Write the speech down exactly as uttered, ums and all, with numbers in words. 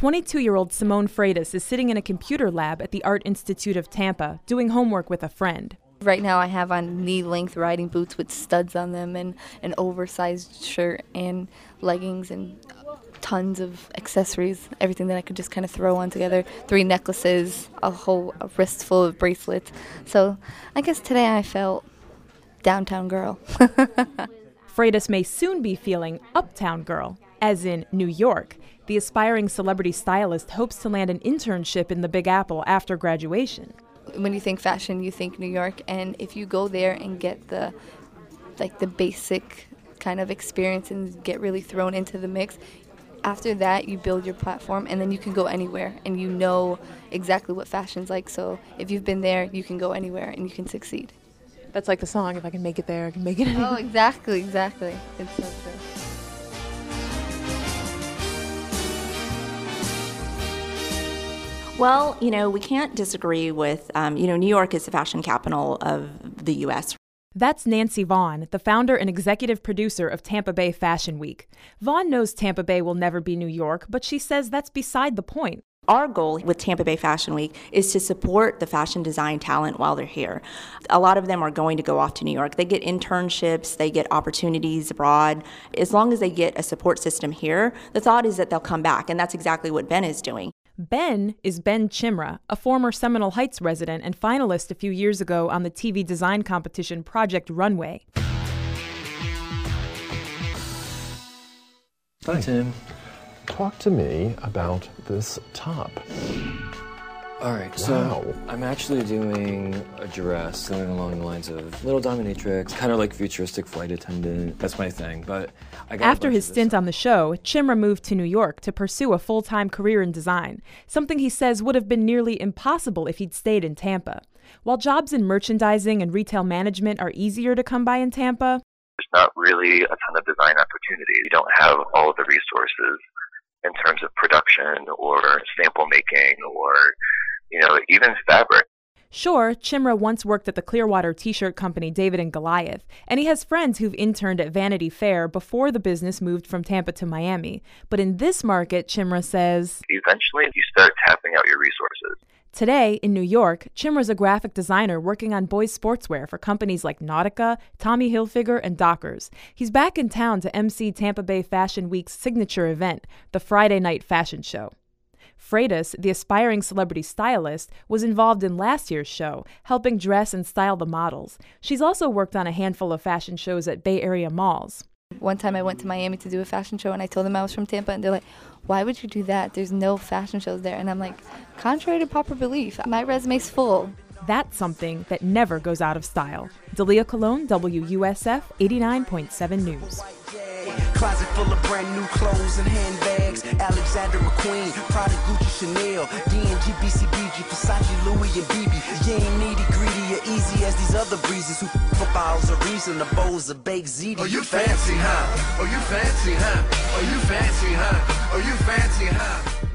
twenty-two-year-old Simone Freitas is sitting in a computer lab at the Art Institute of Tampa, doing homework with a friend. Right now I have on knee-length riding boots with studs on them and an oversized shirt and leggings and tons of accessories, everything that I could just kind of throw on together. Three necklaces, a whole a wrist full of bracelets. So I guess today I felt downtown girl. Freitas may soon be feeling uptown girl, as in New York. The aspiring celebrity stylist hopes to land an internship in the Big Apple after graduation. When you think fashion, you think New York, and if you go there and get the like the basic kind of experience and get really thrown into the mix, after that you build your platform and then you can go anywhere and you know exactly what fashion's like. So if you've been there, you can go anywhere and you can succeed. That's like the song, if I can make it there, I can make it anywhere. Oh, exactly, exactly. It's so true. Well, you know, we can't disagree with, um, you know, New York is the fashion capital of the U S That's Nancy Vaughn, the founder and executive producer of Tampa Bay Fashion Week. Vaughn knows Tampa Bay will never be New York, but she says that's beside the point. Our goal with Tampa Bay Fashion Week is to support the fashion design talent while they're here. A lot of them are going to go off to New York. They get internships, they get opportunities abroad. As long as they get a support system here, the thought is that they'll come back, and that's exactly what Ben is doing. Ben is Ben Chimra, a former Seminole Heights resident and finalist a few years ago on the T V design competition Project Runway. Hi, Tim. Talk to me about this top. All right, so Wow. I'm actually doing a dress, something along the lines of little dominatrix, kind of like futuristic flight attendant. That's my thing. But I got After his stint on the show, Chimra moved to New York to pursue a full-time career in design, something he says would have been nearly impossible if he'd stayed in Tampa. While jobs in merchandising and retail management are easier to come by in Tampa, there's not really a ton of design opportunities. You don't have all of the resources in terms of production or sample making or, you know, even fabric. Sure, Chimra once worked at the Clearwater t-shirt company David and Goliath, and he has friends who've interned at Vanity Fair before the business moved from Tampa to Miami. But in this market, Chimra says, eventually you start tapping out your resources. Today, in New York, Chimra's a graphic designer working on boys' sportswear for companies like Nautica, Tommy Hilfiger, and Dockers. He's back in town to emcee Tampa Bay Fashion Week's signature event, the Friday Night Fashion Show. Freitas, the aspiring celebrity stylist, was involved in last year's show, helping dress and style the models. She's also worked on a handful of fashion shows at Bay Area malls. One time I went to Miami to do a fashion show and I told them I was from Tampa and they're like, why would you do that? There's no fashion shows there. And I'm like, contrary to popular belief, my resume's full. That's something that never goes out of style. Dalia Colon, W U S F eighty-nine point seven News. Closet full of brand new clothes and handbags. Alexander McQueen, Prada, Gucci, Chanel, D and G, B C B G, Versace, Louis, and B B. You ain't needy, greedy, or easy as these other breezes who f for bottles of reason, the bowls of baked ziti. Oh, you fancy, huh? Oh, you fancy, huh? Oh, you fancy, huh? Oh, you fancy, huh?